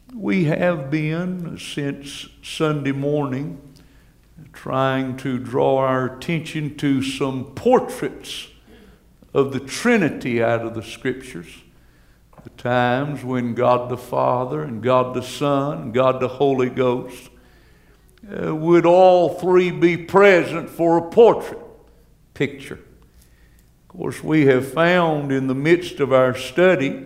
We have been, since Sunday morning, trying to draw our attention to some portraits of the Trinity out of the Scriptures. The times when God the Father and God the Son and God the Holy Ghost would all three be present for a portrait picture. Of course, we have found in the midst of our study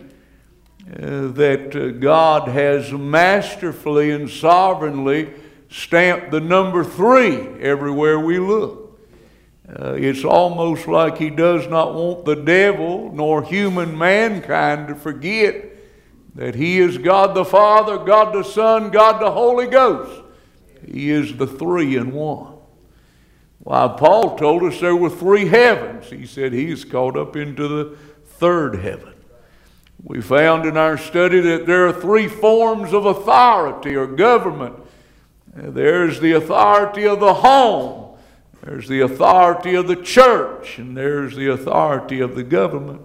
that God has masterfully and sovereignly stamped the number 3 everywhere we look. It's almost like He does not want the devil nor human mankind to forget that He is God the Father, God the Son, God the Holy Ghost. He is the 3 in 1. Why, Paul told us there were 3 heavens. He said He's caught up into the 3rd heaven. We found in our study that there are 3 forms of authority or government. There's the authority of the home, there's the authority of the church, and there's the authority of the government.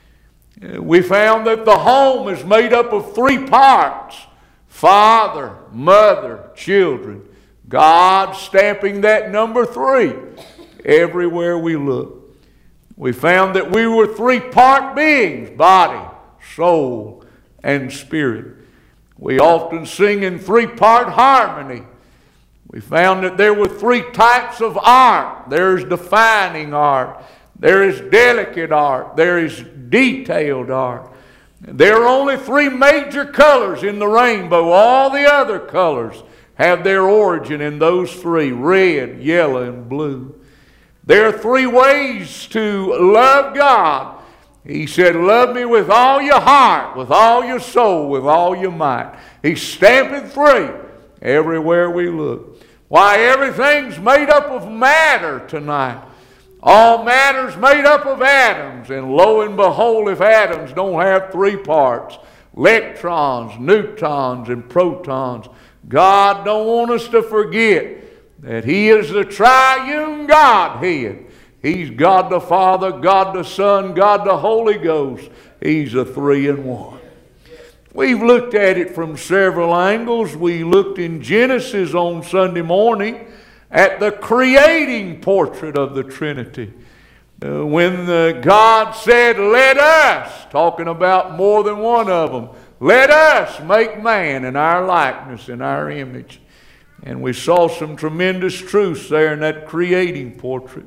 We found that the home is made up of 3 parts: father, mother, children. God stamping that number 3 everywhere we look. We found that we were 3-part beings: body, soul, and spirit. We often sing in 3-part harmony. We found that there were 3 types of art. There is defining art, there is delicate art, there is detailed art. There are only 3 major colors in the rainbow. All the other colors have their origin in those 3: red, yellow, and blue. There are 3 ways to love God. He said, love me with all your heart, with all your soul, with all your might. He's stamping 3 everywhere we look. Why, everything's made up of matter tonight. All matter's made up of atoms. And lo and behold, if atoms don't have 3 parts, electrons, neutrons, and protons, God don't want us to forget that He is the triune Godhead. He's God the Father, God the Son, God the Holy Ghost. He's a 3 in 1. We've looked at it from several angles. We looked in Genesis on Sunday morning at the creating portrait of the Trinity. When God said, let us, talking about more than one of them, let us make man in our likeness, in our image. And we saw some tremendous truths there in that creating portrait.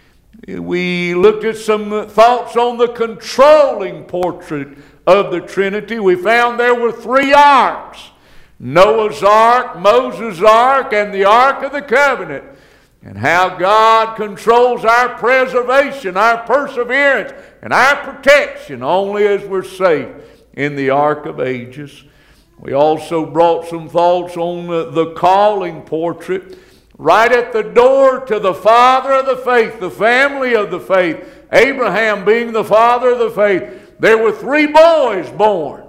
We looked at some thoughts on the controlling portrait of the Trinity. We found there were 3 arks: Noah's ark, Moses' ark, and the Ark of the Covenant. And how God controls our preservation, our perseverance, and our protection only as we're safe in the Ark of Ages. We also brought some thoughts on the calling portrait. Right at the door to the father of the faith, the family of the faith, Abraham being the father of the faith, there were 3 boys born: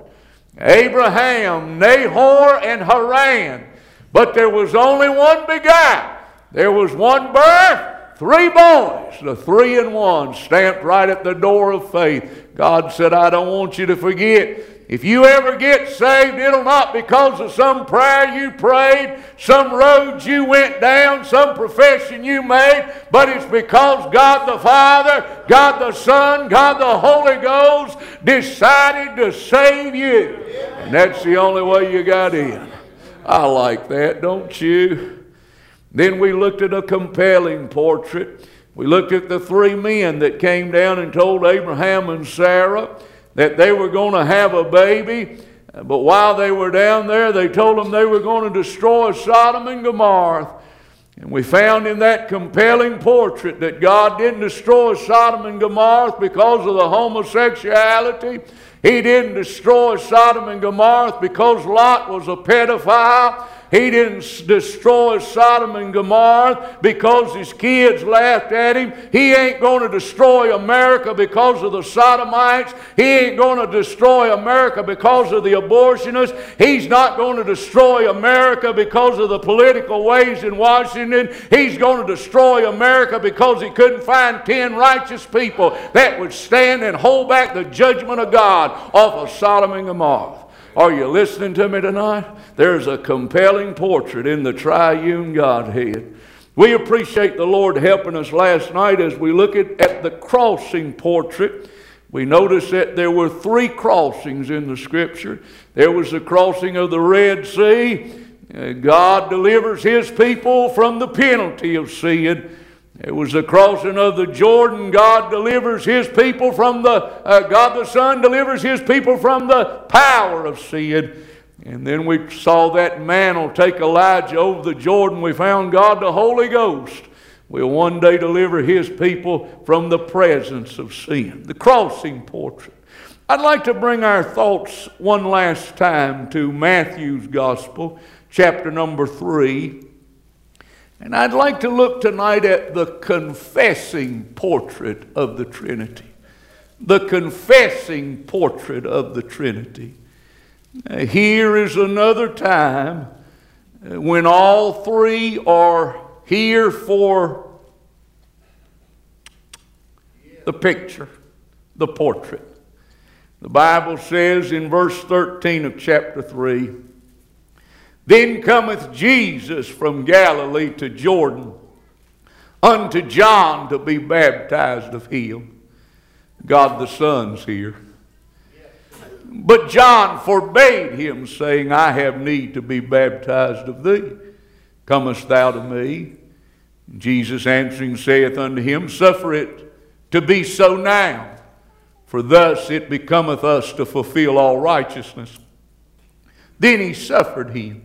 Abraham, Nahor, and Haran. But there was only one begot. There was one birth, 3 boys, the 3 in 1, stamped right at the door of faith. God said, I don't want you to forget. If you ever get saved, it'll not because of some prayer you prayed, some road you went down, some profession you made, but it's because God the Father, God the Son, God the Holy Ghost decided to save you. And that's the only way you got in. I like that, don't you? Then we looked at a compelling portrait. We looked at the 3 men that came down and told Abraham and Sarah that they were going to have a baby. But while they were down there, they told them they were going to destroy Sodom and Gomorrah. And we found in that compelling portrait that God didn't destroy Sodom and Gomorrah because of the homosexuality. He didn't destroy Sodom and Gomorrah because Lot was a pedophile. He didn't destroy Sodom and Gomorrah because his kids laughed at him. He ain't going to destroy America because of the sodomites. He ain't going to destroy America because of the abortionists. He's not going to destroy America because of the political ways in Washington. He's going to destroy America because he couldn't find 10 righteous people that would stand and hold back the judgment of God off of Sodom and Gomorrah. Are you listening to me tonight? There's a compelling portrait in the triune Godhead. We appreciate the Lord helping us last night as we look at the crossing portrait. We noticed that there were 3 crossings in the Scripture. There was the crossing of the Red Sea. God delivers His people from the penalty of sin. There was the crossing of the Jordan. God delivers His people from God the Son delivers His people from the power of sin. And then we saw that mantle take Elijah over the Jordan. We found God the Holy Ghost will one day deliver His people from the presence of sin. The crossing portrait. I'd like to bring our thoughts one last time to Matthew's Gospel, chapter number 3. And I'd like to look tonight at the confessing portrait of the Trinity. The confessing portrait of the Trinity. Here is another time when all 3 are here for the picture, the portrait. The Bible says in verse 13 of chapter 3, "Then cometh Jesus from Galilee to Jordan unto John to be baptized of him." God the Son's here. "But John forbade him, saying, I have need to be baptized of thee. Comest thou to me? Jesus answering saith unto him, Suffer it to be so now, for thus it becometh us to fulfill all righteousness. Then he suffered him.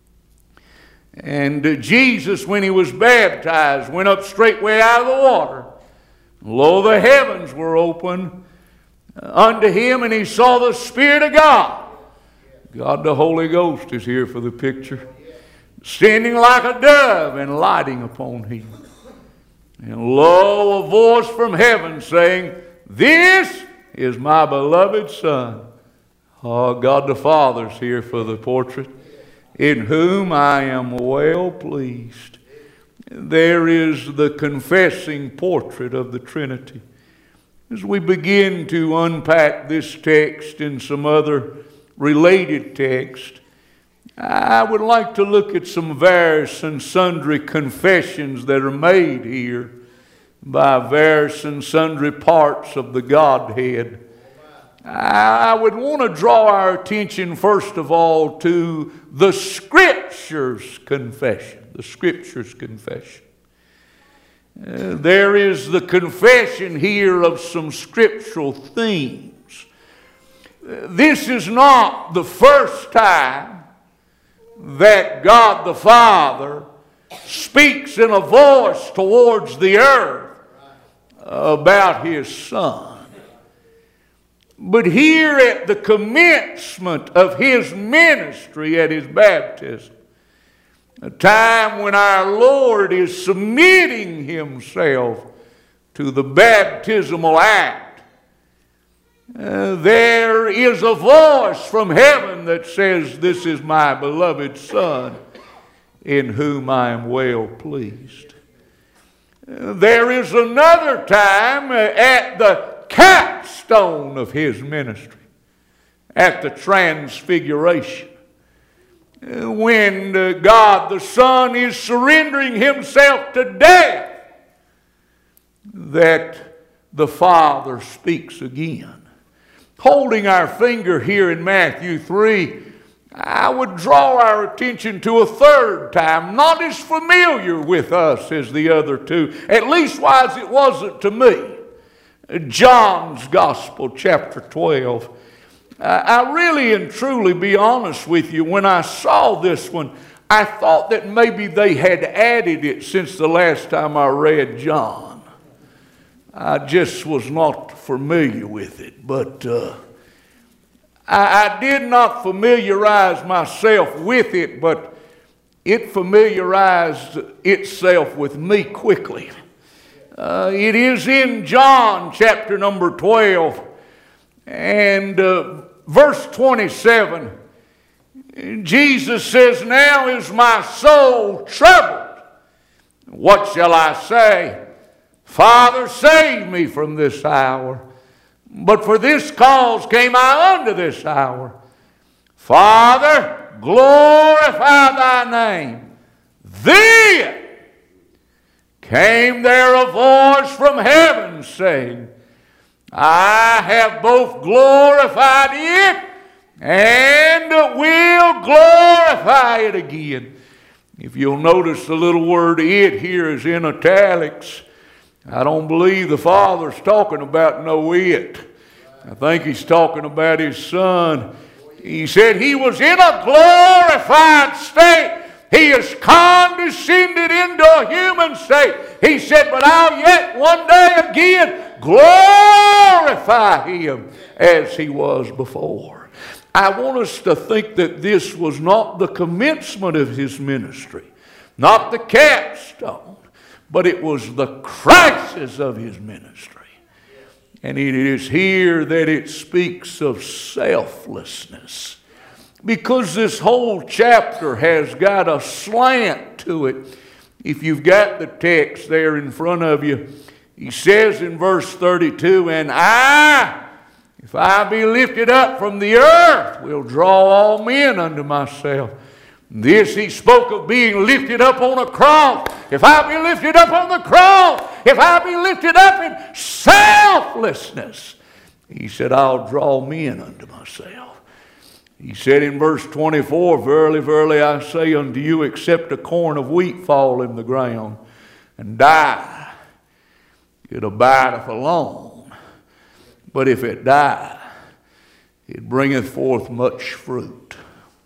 And Jesus, when he was baptized, went up straightway out of the water. Lo, the heavens were open unto him, and he saw the Spirit of God. God the Holy Ghost is here for the picture. Standing like a dove and lighting upon him. And lo, a voice from heaven saying, This is my beloved Son. Oh, God the Father's here for the portrait. In whom I am well pleased. There is the confessing portrait of the Trinity. As we begin to unpack this text and some other related text, I would like to look at some various and sundry confessions that are made here by various and sundry parts of the Godhead. I would want to draw our attention first of all to the Scripture's confession. The Scripture's confession. There is the confession here of some scriptural themes. This is not the first time that God the Father speaks in a voice towards the earth about His Son. But here at the commencement of His ministry at His baptism, a time when our Lord is submitting Himself to the baptismal act, there is a voice from heaven that says, This is my beloved Son, in whom I am well pleased. There is another time at the capstone of His ministry, at the Transfiguration, when God the Son is surrendering Himself to death, that the Father speaks again. Holding our finger here in Matthew 3, I would draw our attention to a third time, not as familiar with us as the other two, at least wise it wasn't to me. John's Gospel, chapter 12. I really and truly, be honest with you, when I saw this one, I thought that maybe they had added it since the last time I read John. I just was not familiar with it, but I did not familiarize myself with it, but it familiarized itself with me quickly. It is in John chapter number 12 and verse 27. Jesus says, Now is my soul troubled. What shall I say? Father, save me from this hour. But for this cause came I unto this hour. Father, glorify thy name. Then came there a voice from heaven saying, I have both glorified it and will glorify it again. If you'll notice the little word it here is in italics. I don't believe the Father's talking about no it. I think he's talking about his Son. He said he was in a glorified state. He has condescended into a human state. He said, but I'll yet one day again glorify him as he was before. I want us to think that this was not the commencement of his ministry, not the capstone, but it was the crisis of his ministry. And it is here that it speaks of selflessness. Because this whole chapter has got a slant to it. If you've got the text there in front of you, he says in verse 32, and I, if I be lifted up from the earth, will draw all men unto myself. This he spoke of being lifted up on a cross. If I be lifted up on the cross, if I be lifted up in selflessness, he said, I'll draw men unto myself. He said in verse 24, verily, verily, I say unto you, except a corn of wheat fall in the ground and die, it abideth alone. But if it die, it bringeth forth much fruit.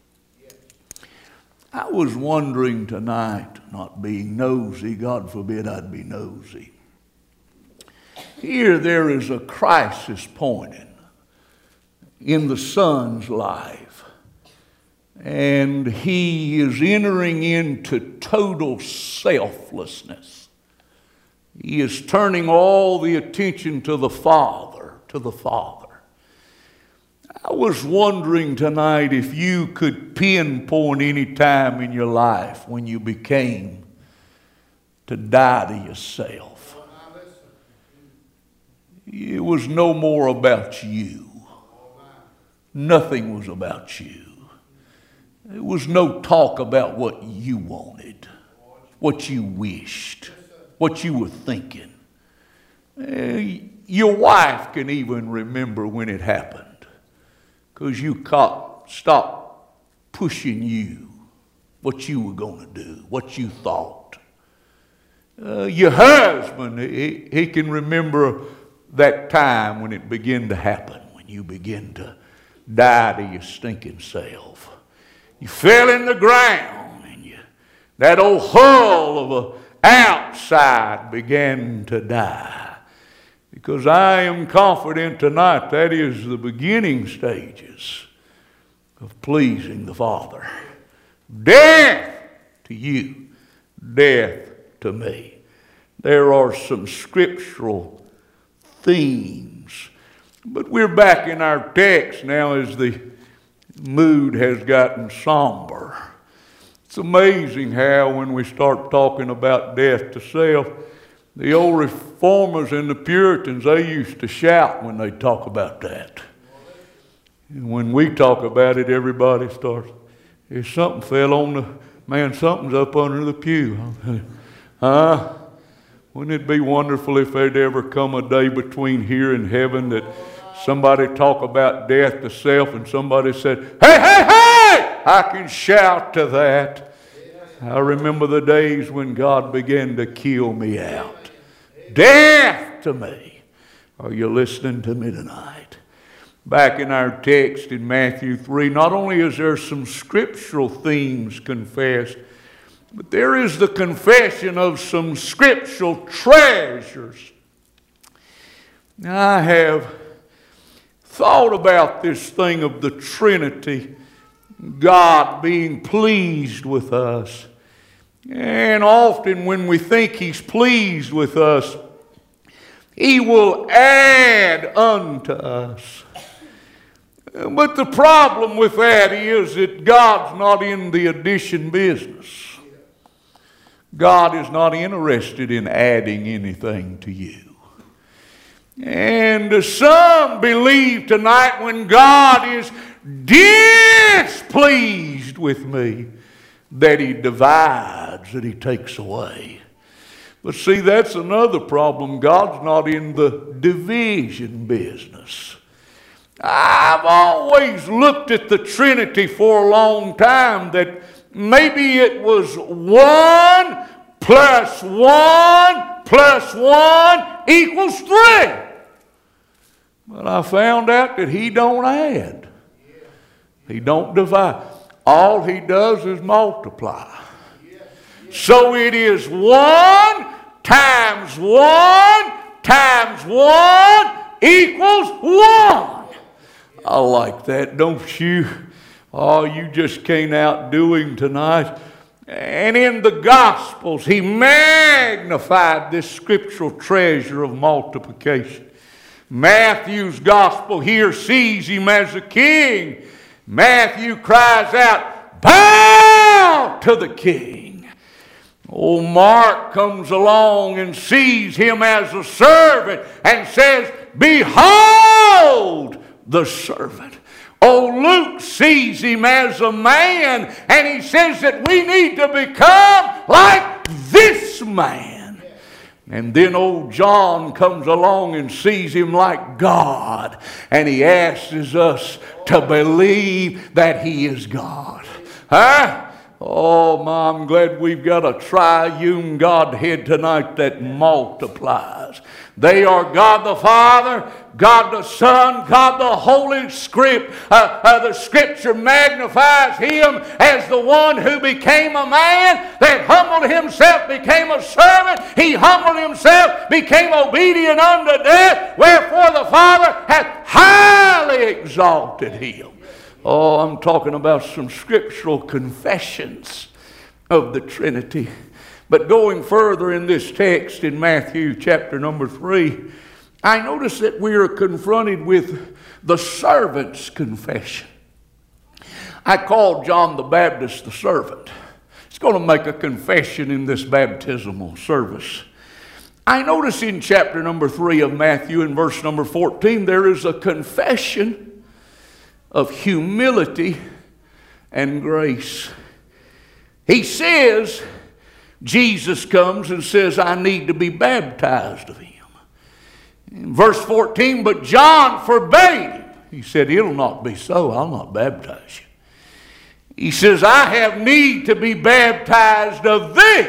I was wondering tonight, not being nosy, God forbid I'd be nosy. Here there is a crisis point in the Son's life. And he is entering into total selflessness. He is turning all the attention to the Father, I was wondering tonight if you could pinpoint any time in your life when you became to die to yourself. It was no more about you. Nothing was about you. There was no talk about what you wanted, what you wished, what you were thinking. Your wife can even remember when it happened. Because you stopped pushing you, what you were going to do, what you thought. Your husband, he can remember that time when it began to happen, when you begin to die to your stinking self. You fell in the ground, and that old hull of an outside began to die. Because I am confident tonight that is the beginning stages of pleasing the Father. Death to you, death to me. There are some scriptural themes. But we're back in our text now as the mood has gotten somber. It's amazing how when we start talking about death to self, the old reformers and the Puritans, they used to shout when they talk about that. And when we talk about it, everybody starts, if something fell on the man, something's up under the pew. Wouldn't it be wonderful if there'd ever come a day between here and heaven that somebody talk about death to self and somebody said, hey, hey, hey, I can shout to that. I remember the days when God began to kill me out. Death to me. Are you listening to me tonight? Back in our text in Matthew 3, not only is there some scriptural themes confessed, but there is the confession of some scriptural treasures. Now, I have thought about this thing of the Trinity, God being pleased with us. And often when we think He's pleased with us, He will add unto us. But the problem with that is that God's not in the addition business. God is not interested in adding anything to you. And some believe tonight when God is displeased with me that he divides, that he takes away. But see, that's another problem. God's not in the division business. I've always looked at the Trinity for a long time that maybe it was 1 plus 1 plus 1 equals 3. But I found out that he don't add. He don't divide. All he does is multiply. So it is 1 times 1 times 1 equals 1. I like that, don't you? Oh, you just can't outdo him tonight. And in the Gospels, he magnified this scriptural treasure of multiplication. Matthew's Gospel here sees him as a king. Matthew cries out, "Bow to the King." Oh, Mark comes along and sees him as a servant and says, "Behold the servant." Oh, Luke sees him as a man and he says that we need to become like this man. And then old John comes along and sees him like God and he asks us to believe that he is God. Huh? Oh, my, I'm glad we've got a triune Godhead tonight that multiplies. They are God the Father, God the Son, God the Holy Spirit. The Scripture magnifies Him as the one who became a man, that humbled Himself, became a servant. He humbled Himself, became obedient unto death, wherefore the Father hath highly exalted Him. Oh, I'm talking about some scriptural confessions of the Trinity. But going further in this text in Matthew chapter number 3, I notice that we are confronted with the servant's confession. I called John the Baptist the servant. He's going to make a confession in this baptismal service. I notice in chapter number 3 of Matthew in verse number 14, there is a confession of humility and grace. He says, Jesus comes and says, I need to be baptized of him. In verse 14, but John forbade him. He said, it'll not be so. I'll not baptize you. He says, I have need to be baptized of thee.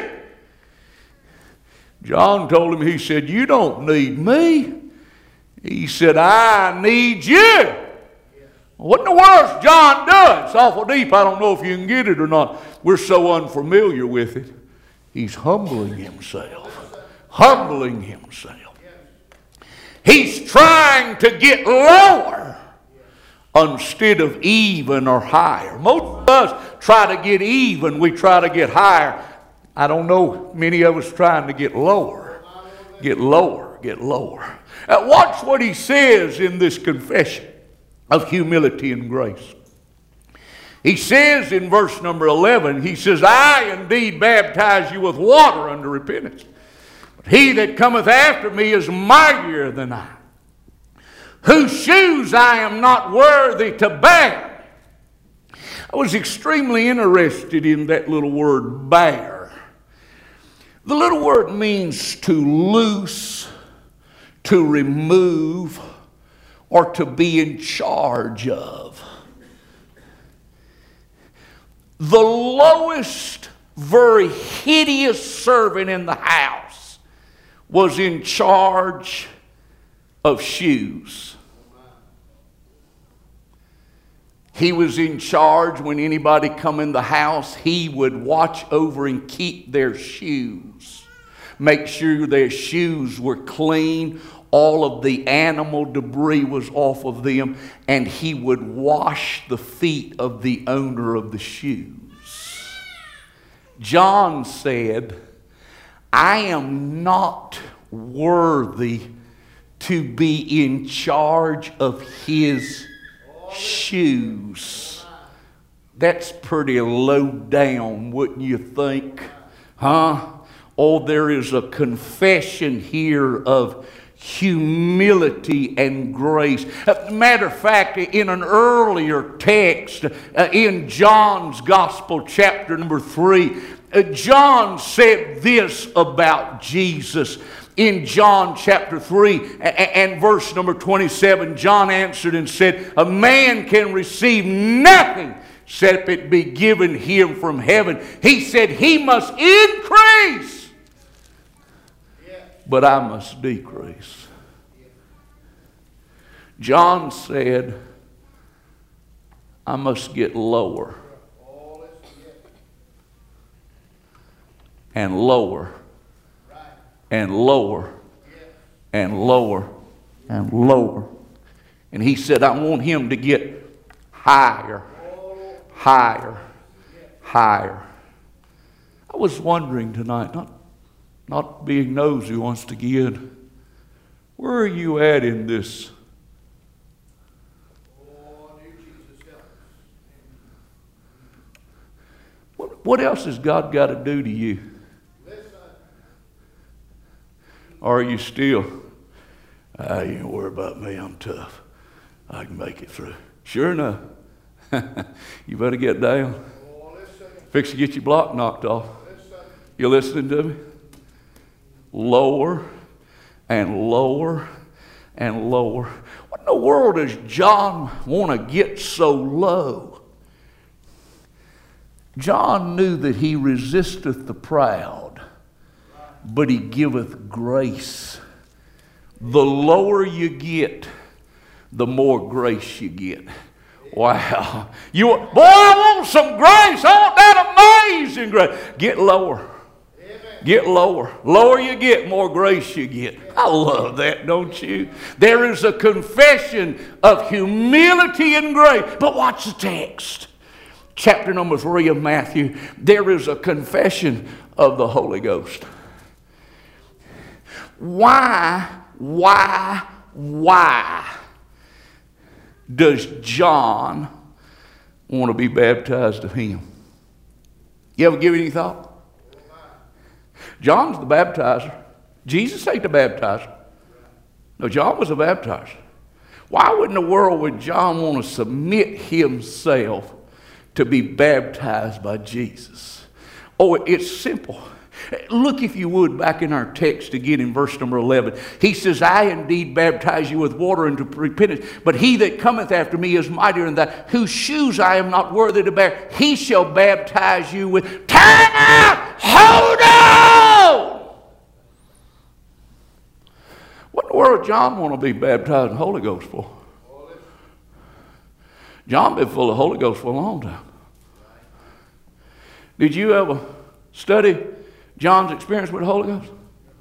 John told him, he said, you don't need me. He said, I need you. What in the world's John doing? It's awful deep. I don't know if you can get it or not. We're so unfamiliar with it. He's humbling himself. Humbling himself. He's trying to get lower instead of even or higher. Most of us try to get even. We try to get higher. I don't know, many of us trying to get lower. Get lower. Get lower. Watch what he says in this confession of humility and grace. He says in verse number 11, he says, I indeed baptize you with water unto repentance. But he that cometh after me is mightier than I, whose shoes I am not worthy to bear. I was extremely interested in that little word, bear. The little word means to loose, to remove, or to be in charge of. The lowest, very hideous servant in the house was in charge of shoes. He was in charge when anybody come in the house. He would watch over and keep their shoes. Make sure their shoes were clean. All of the animal debris was off of them, and he would wash the feet of the owner of the shoes. John said, I am not worthy to be in charge of his shoes. That's pretty low down, wouldn't you think? Huh? Oh, there is a confession here of humility and grace. Matter of fact, in an earlier text, in John's Gospel, chapter number 3, John said this about Jesus. In John chapter 3 and verse number 27, John answered and said, a man can receive nothing except it be given him from heaven. He said he must increase, but I must decrease. John said, I must get lower and lower and lower and lower and lower. And he said, I want him to get higher, higher, higher. I was wondering tonight, not being nosy once again, where are you at in this? What else has God got to do to you? Or are you still, you don't worry about me, I'm tough. I can make it through. Sure enough, you better get down. Fix to get your block knocked off. You listening to me? Lower and lower and lower. What in the world does John want to get so low? John knew that he resisteth the proud, but he giveth grace. The lower you get, the more grace you get. Wow. Boy, I want some grace. I want that amazing grace. Get lower. Get lower. Lower you get, more grace you get. I love that, don't you? There is a confession of humility and grace. But watch the text. Chapter number 3 of Matthew. There is a confession of the Holy Ghost. Why does John want to be baptized of him? You ever give it any thought? John's the baptizer. Jesus ain't the baptizer. No, John was the baptizer. Why would in the world would John want to submit himself to be baptized by Jesus? Oh, it's simple. Look, if you would, back in our text again in verse number 11. He says, I indeed baptize you with water unto repentance, but he that cometh after me is mightier than that, whose shoes I am not worthy to bear. He shall baptize you with... Time out! Hold on! What in the world John want to be baptized in the Holy Ghost for? John been full of the Holy Ghost for a long time. Did you ever study John's experience with the Holy Ghost?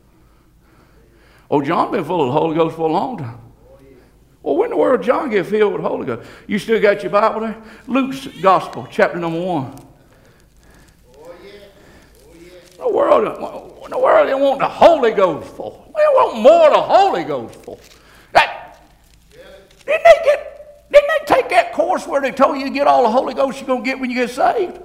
Oh, John been full of the Holy Ghost for a long time. Well, when in the world John get filled with the Holy Ghost? You still got your Bible there? Luke's Gospel, chapter number 1. What in the world they want the Holy Ghost for? What do they want more of the Holy Ghost for? Didn't they take that course where they told you to get all the Holy Ghost you're going to get when you get saved?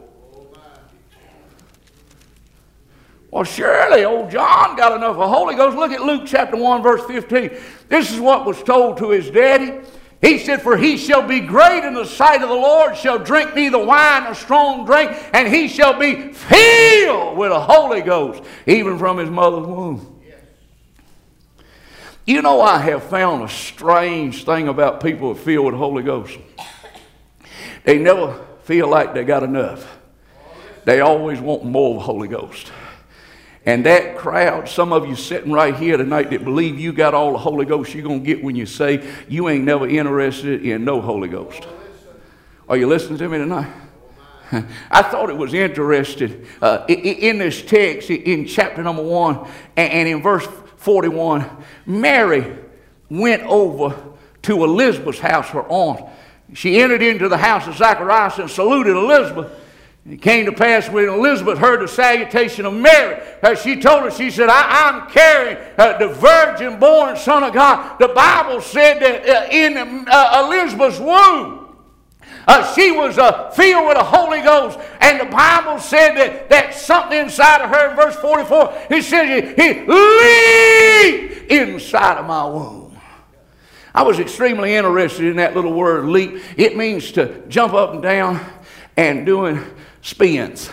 Well, surely old John got enough of the Holy Ghost. Look at Luke chapter 1, verse 15. This is what was told to his daddy. He said, for he shall be great in the sight of the Lord, shall drink neither wine nor strong drink, and he shall be filled with the Holy Ghost, even from his mother's womb. Yes. You know, I have found a strange thing about people filled with the Holy Ghost. They never feel like they got enough. They always want more of the Holy Ghost. And that crowd, some of you sitting right here tonight that believe you got all the Holy Ghost you're going to get when you say you ain't never interested in no Holy Ghost. Are you listening to me tonight? I thought it was interesting in this text in chapter number 1 and in verse 41, Mary went over to Elizabeth's house, her aunt. She entered into the house of Zacharias and saluted Elizabeth. It came to pass when Elizabeth heard the salutation of Mary, she told her, she said, I'm carrying the virgin-born Son of God. The Bible said that in Elizabeth's womb, She was filled with the Holy Ghost. And the Bible said that something inside of her in verse 44, it said, He leaped inside of my womb. I was extremely interested in that little word, leap. It means to jump up and down and doing spins.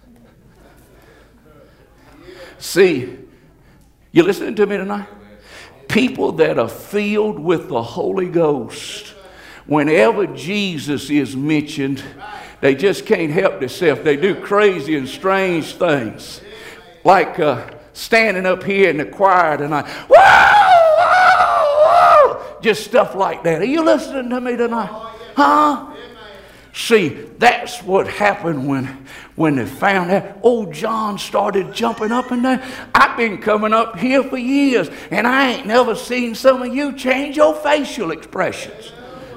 See, you listening to me tonight? People that are filled with the Holy Ghost, whenever Jesus is mentioned, they just can't help themselves. They do crazy and strange things. Like standing up here in the choir tonight. Whoa, whoa, whoa. Just stuff like that. Are you listening to me tonight? Huh? See, that's what happened when they found out. Old John started jumping up and down. I've been coming up here for years, and I ain't never seen some of you change your facial expressions.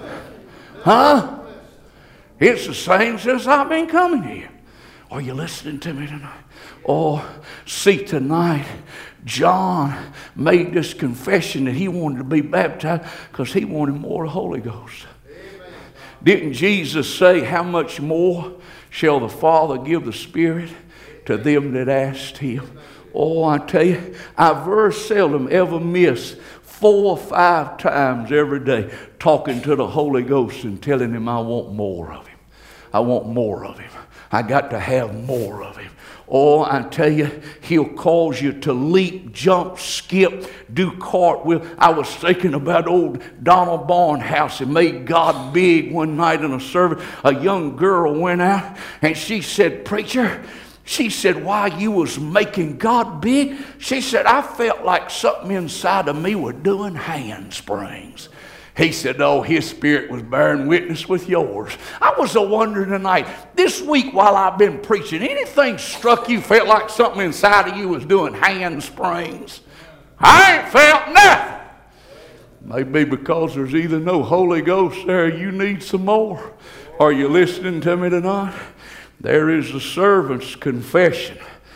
Huh? It's the same since I've been coming here. Are you listening to me tonight? Oh, see, tonight, John made this confession that he wanted to be baptized because he wanted more Holy Ghost. Didn't Jesus say, how much more shall the Father give the Spirit to them that asked Him? Oh, I tell you, I very seldom ever miss 4 or 5 times every day talking to the Holy Ghost and telling Him I want more of Him. I want more of Him. I got to have more of Him. Oh, I tell you, He'll cause you to leap, jump, skip, do cartwheel. I was thinking about old Donald Barnhouse and made God big one night in a service. A young girl went out and she said, preacher, she said, why you was making God big? She said, I felt like something inside of me was doing handsprings. He said, oh, his spirit was bearing witness with yours. I was wondering tonight, this week while I've been preaching, anything struck you, felt like something inside of you was doing handsprings? I ain't felt nothing. Maybe because there's either no Holy Ghost there, you need some more. Are you listening to me tonight? There is the servant's confession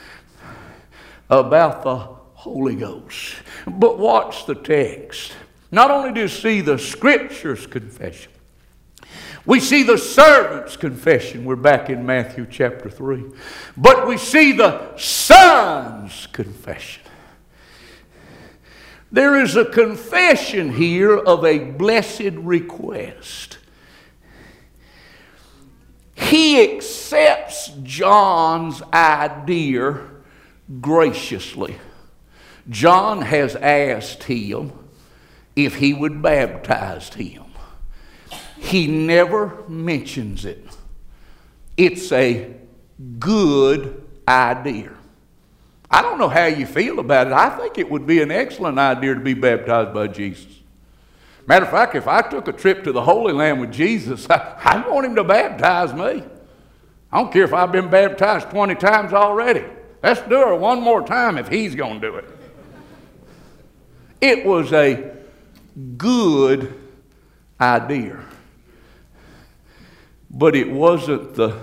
about the Holy Ghost. But watch the text. Not only do we see the Scripture's confession, we see the servant's confession. We're back in Matthew chapter 3. But we see the Son's confession. There is a confession here of a blessed request. He accepts John's idea graciously. John has asked him if he would baptize him. He never mentions it. It's a good idea. I don't know how you feel about it. I think it would be an excellent idea to be baptized by Jesus. Matter of fact, if I took a trip to the Holy Land with Jesus, I want Him to baptize me. I don't care if I've been baptized 20 times already. Let's do it one more time if He's going to do it. It was a good idea, but it wasn't the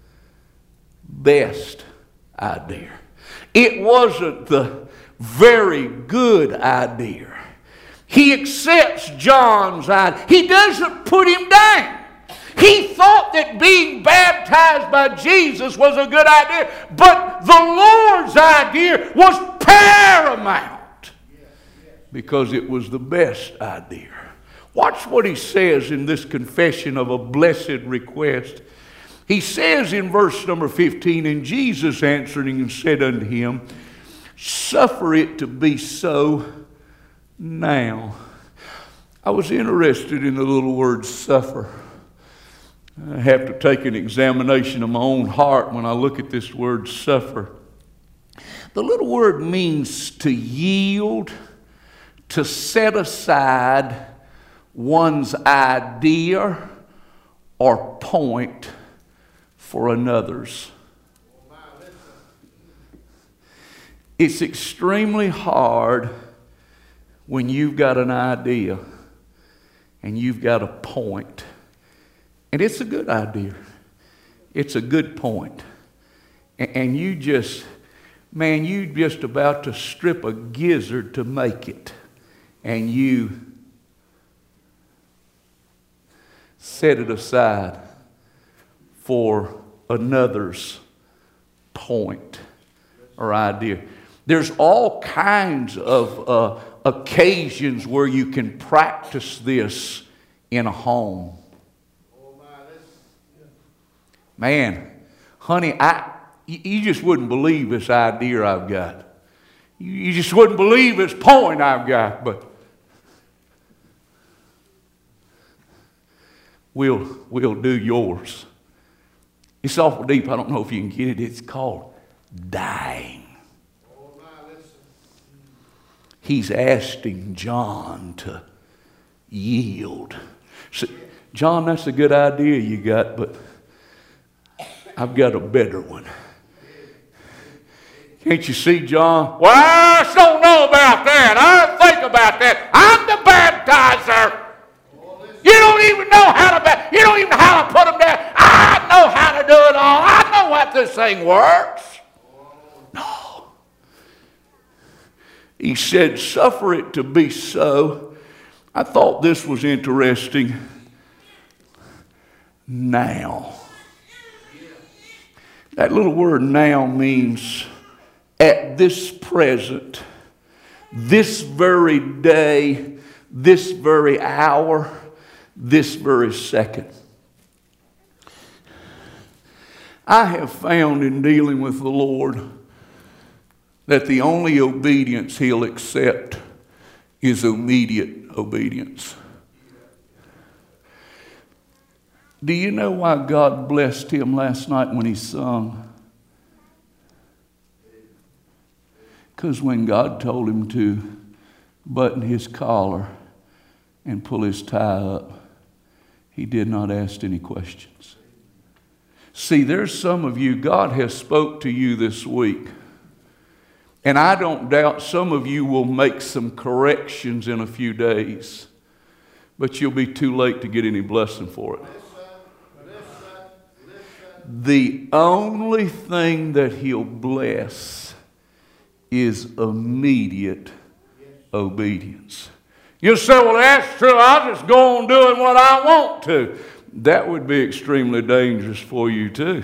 best idea. It wasn't the very good idea. He accepts John's idea. He doesn't put him down. He thought that being baptized by Jesus was a good idea, but the Lord's idea was paramount because it was the best idea. Watch what he says in this confession of a blessed request. He says in verse number 15, and Jesus answering and said unto him, suffer it to be so now. I was interested in the little word suffer. I have to take an examination of my own heart when I look at this word suffer. The little word means to yield, to set aside one's idea or point for another's. It's extremely hard when you've got an idea and you've got a point. And it's a good idea. It's a good point. And you just about to strip a gizzard to make it. And you set it aside for another's point or idea. There's all kinds of occasions where you can practice this in a home. Man, honey, you just wouldn't believe this idea I've got. You just wouldn't believe this point I've got, but we'll do yours. It's awful deep. I don't know if you can get it. It's called dying. He's asking John to yield. So, John, that's a good idea you got, but I've got a better one. Can't you see, John? Well, I just don't know about that. I don't think about that. I'm the baptizer. You don't even know how to baptize. You don't even know how to put them down. I know how to do it all. I know what this thing works. No. He said, suffer it to be so. I thought this was interesting. Now. That little word now means at this present, this very day, this very hour, this very second. I have found in dealing with the Lord that the only obedience He'll accept is immediate obedience. Do you know why God blessed him last night when he sung? Because when God told him to button his collar and pull his tie up, he did not ask any questions. See, there's some of you, God has spoke to you this week. And I don't doubt some of you will make some corrections in a few days. But you'll be too late to get any blessing for it. The only thing that He'll bless is immediate obedience. You say, well, that's true. I'll just go on doing what I want to. That would be extremely dangerous for you too.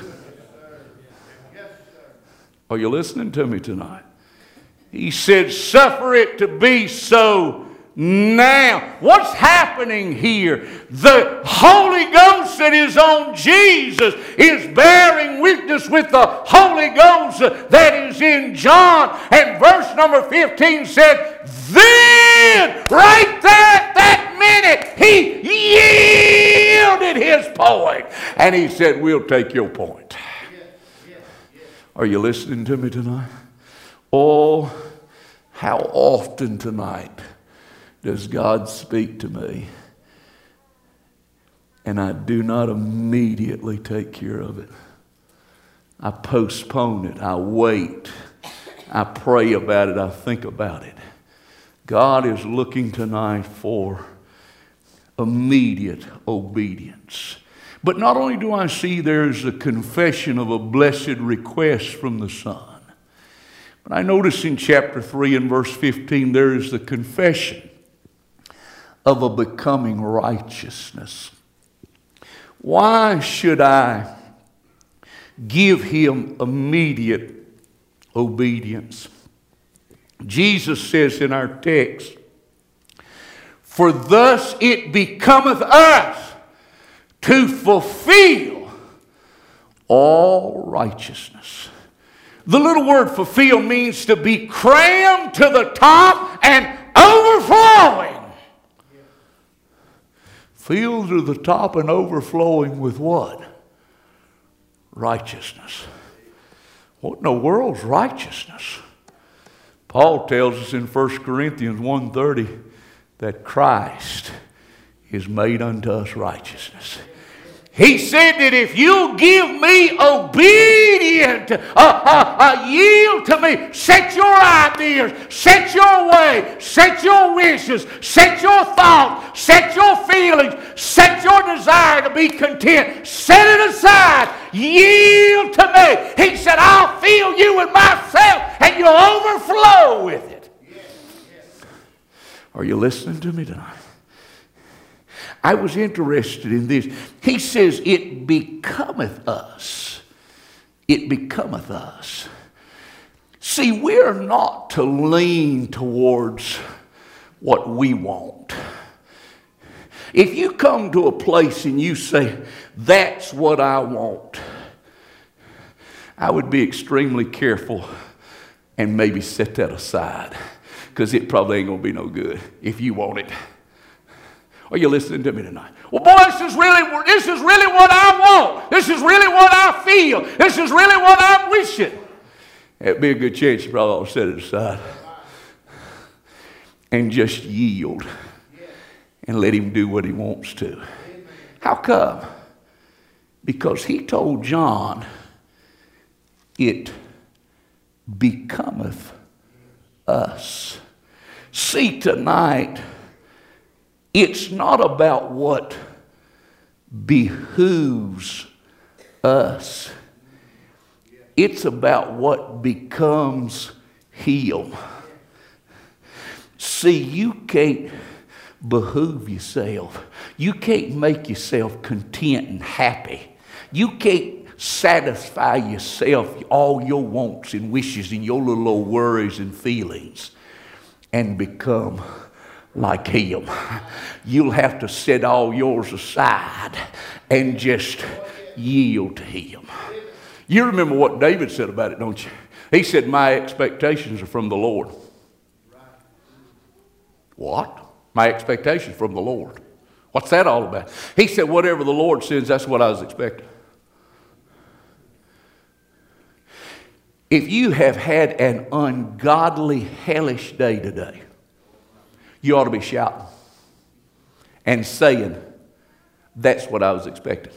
Are you listening to me tonight? He said, suffer it to be so now. What's happening here? The Holy Ghost that is on Jesus is bearing witness with the Holy Ghost that is in John. And verse number 15 said, then, right there at that minute, he yielded his point. And he said, we'll take your point. Are you listening to me tonight? Oh, how often tonight does God speak to me and I do not immediately take care of it? I postpone it. I wait. I pray about it. I think about it. God is looking tonight for immediate obedience. But not only do I see there's a confession of a blessed request from the Son, but I notice in chapter 3 and verse 15 there is the confession of a becoming righteousness. Why should I give him immediate obedience? Jesus says in our text, for thus it becometh us to fulfill all righteousness. The little word fulfill means to be crammed to the top and overflowing. Filled to the top and overflowing with what? Righteousness. What in the world's righteousness? Paul tells us in 1 Corinthians 1:30 that Christ is made unto us righteousness. He said that if you give me obedient, yield to me, set your ideas, set your way, set your wishes, set your thoughts, set your feelings, set your desire to be content, set it aside, yield to me. He said, I'll fill you with myself and you'll overflow with it. Are you listening to me tonight? I was interested in this. He says, it becometh us. It becometh us. See, we're not to lean towards what we want. If you come to a place and you say, that's what I want, I would be extremely careful and maybe set that aside, because it probably ain't going to be no good if you want it. Are you listening to me tonight? Well, boy, this is really what I want. This is really what I feel. This is really what I'm wishing. It'd be a good chance you probably ought to set it aside and just yield and let him do what he wants to. How come? Because he told John, it becometh us. See, tonight, it's not about what behooves us. It's about what becomes him. See, you can't behoove yourself. You can't make yourself content and happy. You can't satisfy yourself, all your wants and wishes and your little old worries and feelings, and become like him. You'll have to set all yours aside and just yield to him. You remember what David said about it, don't you? He said, my expectations are from the Lord. What? My expectations from the Lord. What's that all about? He said, whatever the Lord says, that's what I was expecting. If you have had an ungodly, hellish day today, you ought to be shouting and saying, that's what I was expecting.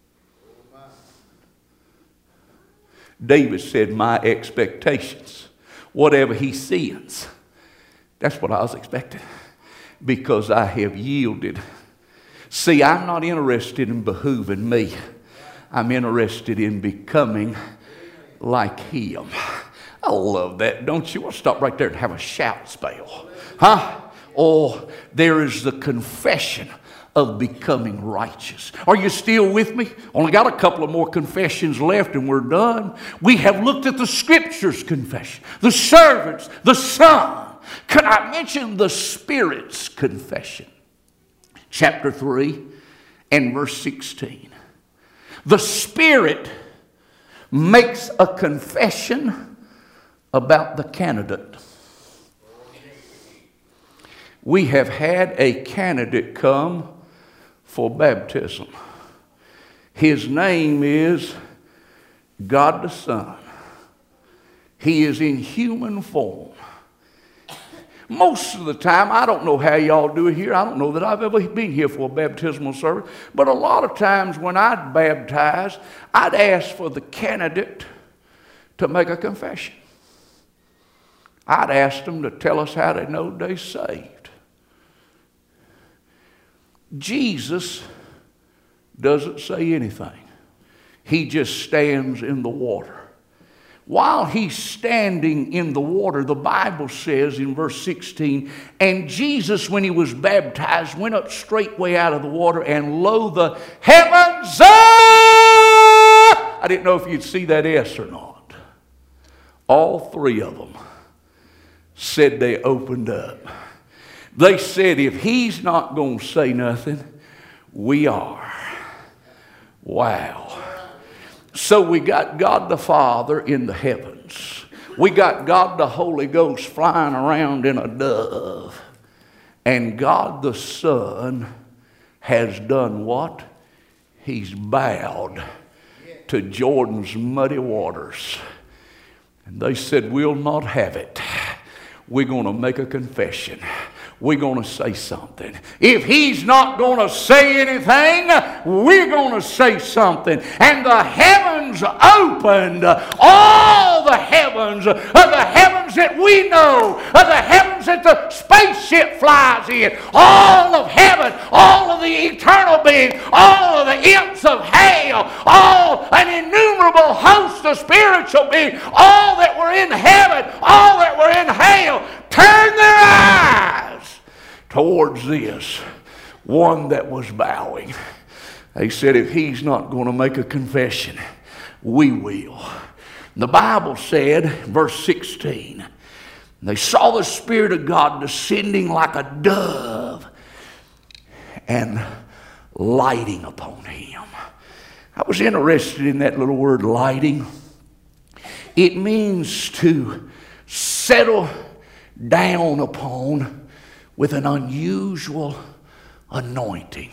David said, my expectations, whatever he sends, that's what I was expecting, because I have yielded. See, I'm not interested in behooving me. I'm interested in becoming like him. I love that, don't you? We'll stop right there and have a shout spell. Huh? Oh, there is the confession of becoming righteous. Are you still with me? Only got a couple of more confessions left and we're done. We have looked at the Scripture's confession, the servants, the Son. Can I mention the Spirit's confession? Chapter 3 and verse 16. The Spirit makes a confession about the candidate. We have had a candidate come for baptism. His name is God the Son. He is in human form. Most of the time, I don't know how y'all do it here. I don't know that I've ever been here for a baptismal service. But a lot of times when I'd baptize, I'd ask for the candidate to make a confession. I'd ask them to tell us how they know they're saved. Jesus doesn't say anything. He just stands in the water. While he's standing in the water, the Bible says in verse 16, and Jesus, when he was baptized, went up straightway out of the water, and lo, the heavens, I didn't know if you'd see that S or not. All three of them said they opened up. They said, if he's not going to say nothing, we are. Wow. So we got God the Father in the heavens. We got God the Holy Ghost flying around in a dove. And God the Son has done what? He's bowed to Jordan's muddy waters. And they said, we'll not have it. We're going to make a confession. We're going to say something. If he's not going to say anything, we're going to say something. And the heavens opened. All the heavens that we know, of the heavens that the spaceship flies in, all of heaven, all of the eternal being, all of the imps of hell, all an innumerable host of spiritual beings, all that were in heaven, all that were in hell, turn their eyes towards this. one that was bowing. They said, if he's not going to make a confession, we will. The Bible said, verse 16, they saw the Spirit of God descending like a dove and lighting upon him. I was interested in that little word, lighting. It means to settle down upon with an unusual anointing.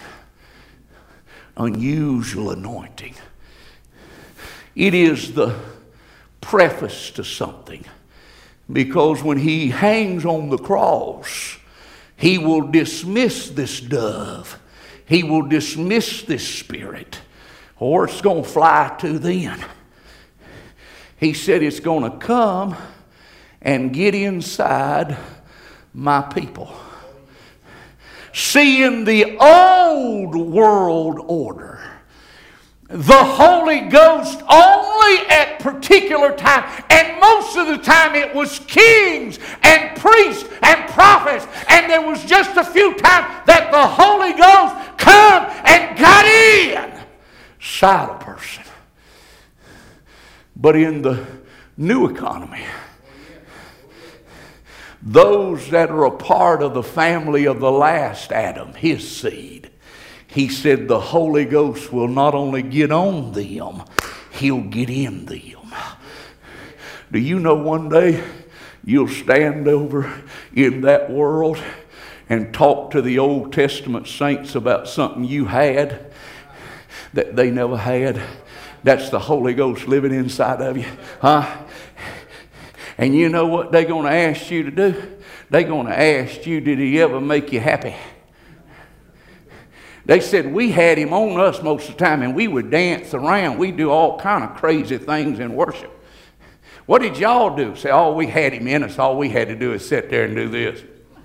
Unusual anointing. It is the preface to something. Because when he hangs on the cross, he will dismiss this dove. He will dismiss this spirit. Or it's going to fly to then. He said it's going to come and get inside my people. Seeing the old world order, the Holy Ghost only at particular time, and most of the time it was kings and priests and prophets, and there was just a few times that the Holy Ghost come and got inside a person. But in the new economy, those that are a part of the family of the last Adam, his seed, he said the Holy Ghost will not only get on them, he'll get in them. Do you know one day you'll stand over in that world and talk to the Old Testament saints about something you had that they never had? That's the Holy Ghost living inside of you. Huh? And you know what they're going to ask you to do? They're going to ask you, did he ever make you happy? They said we had him on us most of the time, and we would dance around. We'd do all kind of crazy things in worship. What did y'all do? Say, oh, we had him in us. All we had to do is sit there and do this.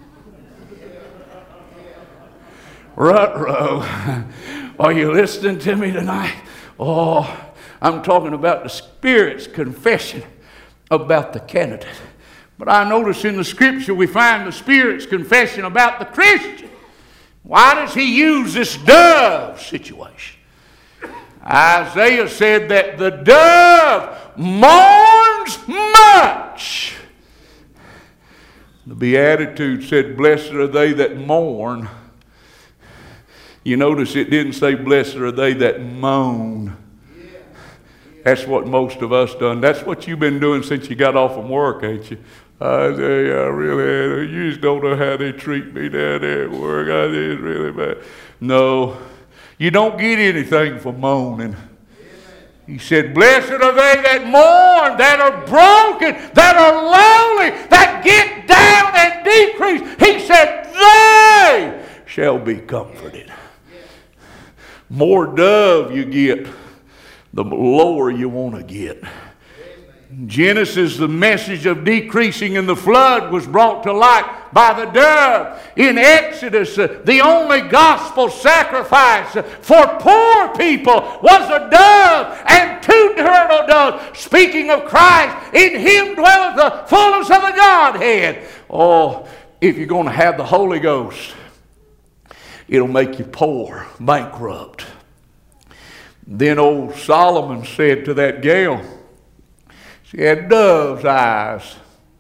Ruh-roh. Are you listening to me tonight? Oh, I'm talking about the Spirit's confession about the candidate. But I notice in the Scripture we find the Spirit's confession about the Christian. Why does he use this dove situation? Isaiah said that the dove mourns much. The Beatitude said, blessed are they that mourn. You notice it didn't say, blessed are they that moan. That's what most of us done. That's what you've been doing since you got off from work, ain't you? I say, I really, you just don't know how they treat me down there at work. I think it's really bad. No, you don't get anything for moaning. He said, blessed are they that mourn, that are broken, that are lonely, that get down and decrease. He said, they shall be comforted. More dove you get, the lower you want to get. In Genesis, the message of decreasing in the flood was brought to light by the dove. In Exodus, the only gospel sacrifice for poor people was a dove and 2 turtle doves. Speaking of Christ, in him dwelleth the fullness of the Godhead. Oh, if you're going to have the Holy Ghost, it'll make you poor, bankrupt. Then old Solomon said to that gal, she had dove's eyes.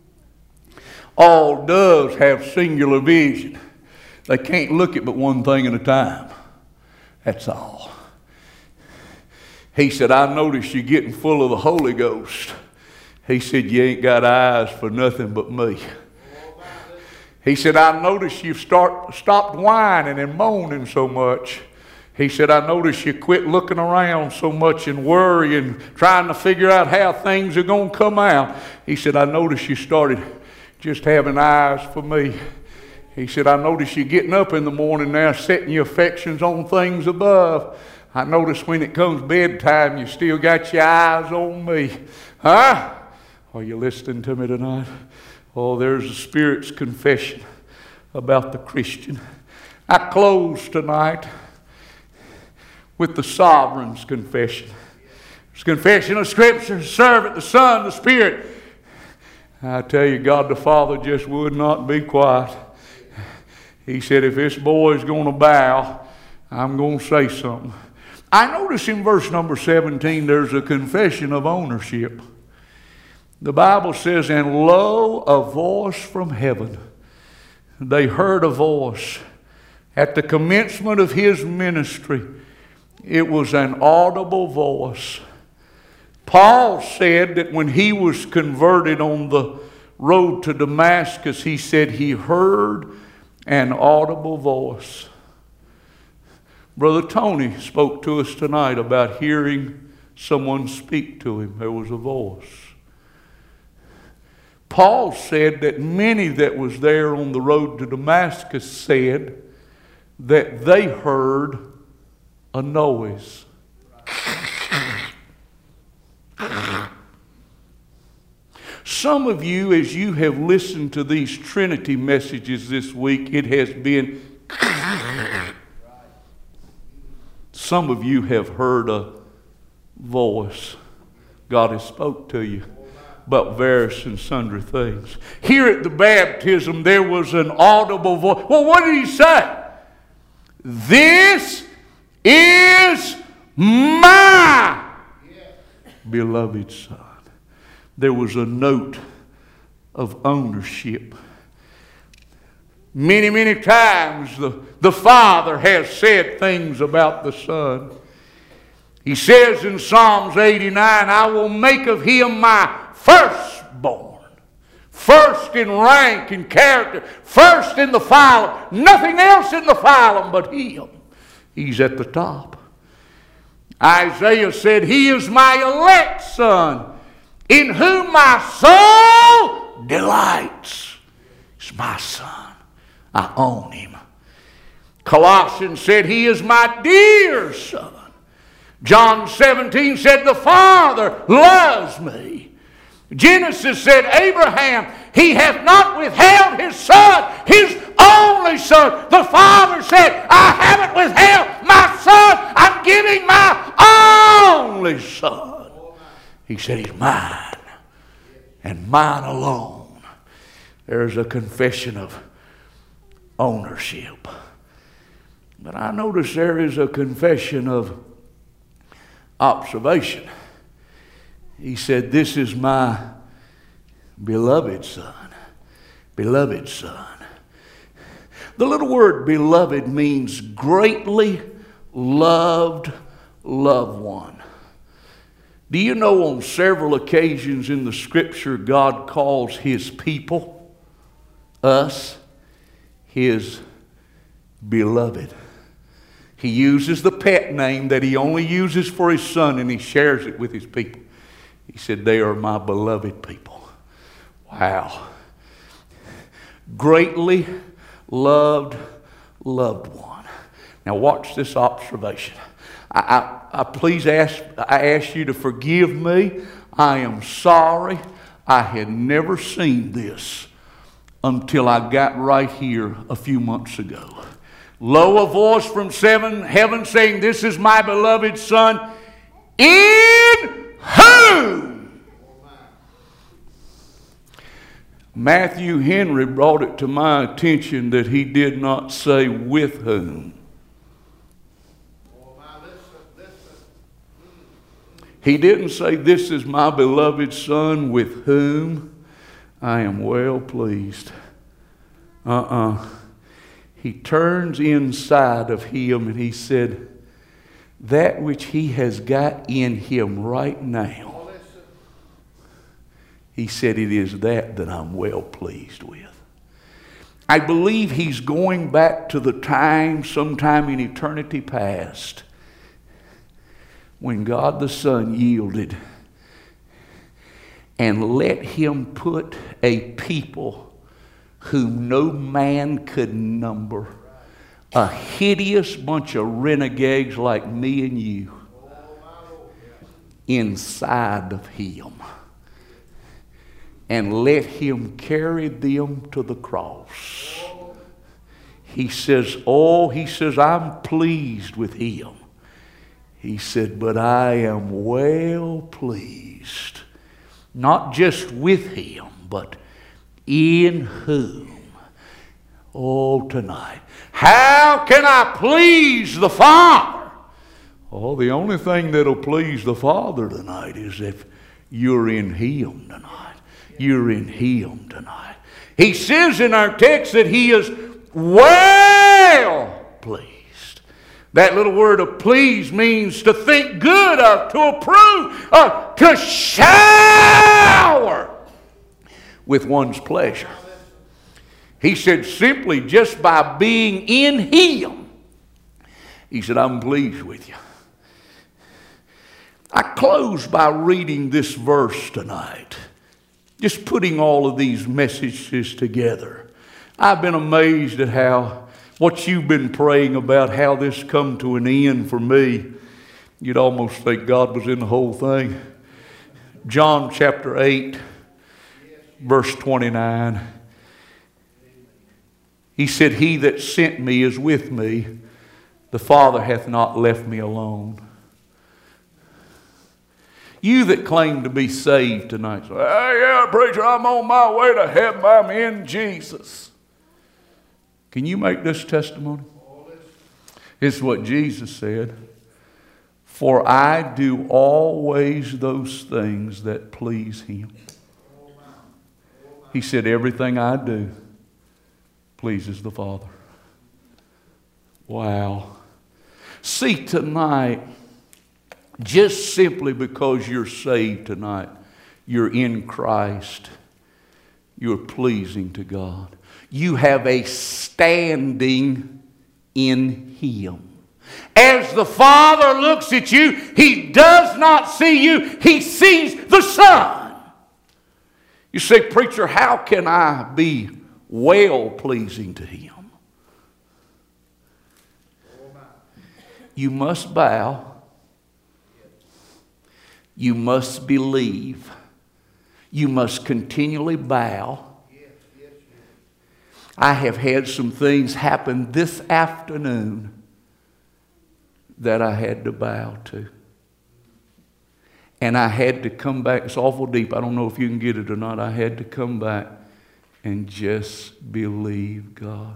All doves have singular vision. They can't look at but one thing at a time. That's all. He said, I noticed you getting full of the Holy Ghost. He said, you ain't got eyes for nothing but me. He said, I noticed you've stopped whining and moaning so much. He said, I noticed you quit looking around so much and worrying, trying to figure out how things are going to come out. He said, I noticed you started just having eyes for me. He said, I noticed you getting up in the morning now, setting your affections on things above. I noticed when it comes bedtime, you still got your eyes on me. Huh? Are you listening to me tonight? Oh, there's the Spirit's confession about the Christian. I close tonight with the sovereign's confession. It's confession of Scripture, the servant, the Son, the Spirit. I tell you, God the Father just would not be quiet. He said, if this boy's going to bow, I'm going to say something. I notice in verse number 17 there's a confession of ownership. The Bible says, and lo, a voice from heaven. They heard a voice. At the commencement of his ministry, it was an audible voice. Paul said that when he was converted on the road to Damascus, he said he heard an audible voice. Brother Tony spoke to us tonight about hearing someone speak to him. There was a voice. Paul said that many that was there on the road to Damascus said that they heard a noise. Some of you, as you have listened to these Trinity messages this week, it has been. Some of you have heard a voice. God has spoke to you about various and sundry things. Here at the baptism, there was an audible voice. Well, what did he say? This is my beloved Son. There was a note of ownership. Many, many times the Father has said things about the Son. He says in Psalms 89, I will make of him my firstborn. First in rank and character. First in the phylum. Nothing else in the phylum but him. He's at the top. Isaiah said, he is my elect Son, in whom my soul delights. He's my Son. I own him. Colossians said, he is my dear Son. John 17 said, the Father loves me. Genesis said, Abraham, he hath not withheld his son, his only son. The Father said, I haven't withheld my son. I'm giving my only son. He said, he's mine and mine alone. There's a confession of ownership. But I notice there is a confession of observation. He said, this is my beloved Son. Beloved Son. The little word beloved means greatly loved, loved one. Do you know on several occasions in the Scripture God calls his people, us, his beloved? He uses the pet name that he only uses for his Son, and he shares it with his people. He said, they are my beloved people. Wow. Greatly loved, loved one. Now watch this observation. I ask you to forgive me. I am sorry. I had never seen this until I got right here a few months ago. Lo, a voice from heaven saying, this is my beloved Son, in whom? Matthew Henry brought it to my attention that he did not say with whom. He didn't say, this is my beloved Son with whom I am well pleased. He turns inside of him and he said, that which he has got in him right now, he said, it is that I'm well pleased with. I believe he's going back to the time, sometime in eternity past, when God the Son yielded and let him put a people whom no man could number, a hideous bunch of renegades like me and you, inside of him, and let him carry them to the cross. He says, I'm pleased with him. He said, but I am well pleased, not just with him, but in whom. Oh, tonight. How can I please the Father? Oh, the only thing that'll please the Father tonight is if you're in Him tonight. You're in Him tonight. He says in our text that He is well pleased. That little word of please means to think good of, to approve of, to shower with one's pleasure. He said simply just by being in Him, He said, I'm pleased with you. I close by reading this verse tonight, just putting all of these messages together. I've been amazed at how what you've been praying about, how this come to an end for me. You'd almost think God was in the whole thing. John chapter 8, verse 29. He said, He that sent me is with me. The Father hath not left me alone. You that claim to be saved tonight, say, hey, yeah, preacher, I'm on my way to heaven. I'm in Jesus. Can you make this testimony? This is what Jesus said. For I do always those things that please Him. He said, everything I do pleases the Father. Wow. See, tonight, just simply because you're saved tonight, you're in Christ, you're pleasing to God. You have a standing in Him. As the Father looks at you, He does not see you, He sees the Son. You say, preacher, how can I be well pleasing to Him? You must bow. You must believe. You must continually bow. I have had some things happen this afternoon that I had to bow to. And I had to come back. It's awful deep. I don't know if you can get it or not. I had to come back and just believe God.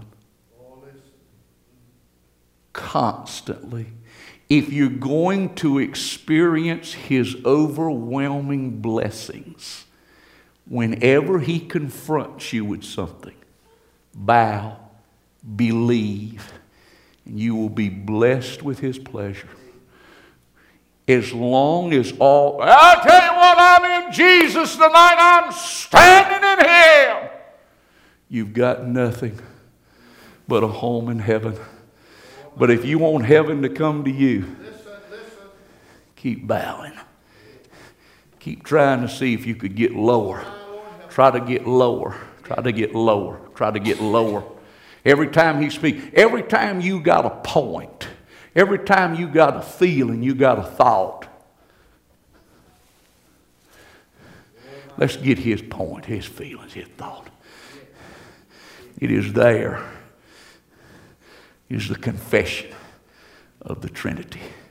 Constantly. If you're going to experience His overwhelming blessings, whenever He confronts you with something, bow, believe, and you will be blessed with His pleasure. As long as all, I'll tell you what, I'm in Jesus tonight, I'm standing in Him. You've got nothing but a home in heaven. But if you want heaven to come to you, keep bowing. Keep trying to see if you could get lower. Try to get lower. Try to get lower. Try to get lower. Every time He speaks, every time you got a point, every time you got a feeling, you got a thought, let's get His point, His feelings, His thought. It is there. Is the confession of the Trinity.